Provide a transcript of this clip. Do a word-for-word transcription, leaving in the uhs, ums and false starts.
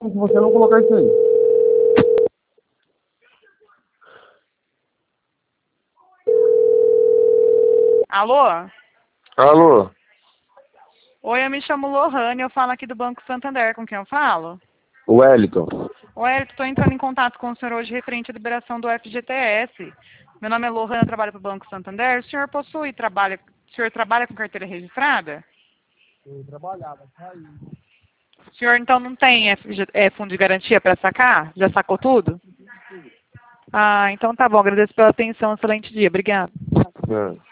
Se você não colocar isso aí. Alô? Alô? Oi, eu me chamo Lohane, eu falo aqui do Banco Santander, com quem eu falo? Wellington. Oi, eu estou entrando em contato com o senhor hoje referente à liberação do F G T S. Meu nome é Lohane, eu trabalho para o Banco Santander. O senhor possui, trabalha, o senhor trabalha com carteira registrada? Eu trabalhava, saí. O senhor então não tem F G, é, fundo de garantia para sacar? Já sacou tudo? Ah, então tá bom, agradeço pela atenção, excelente dia, obrigado. É.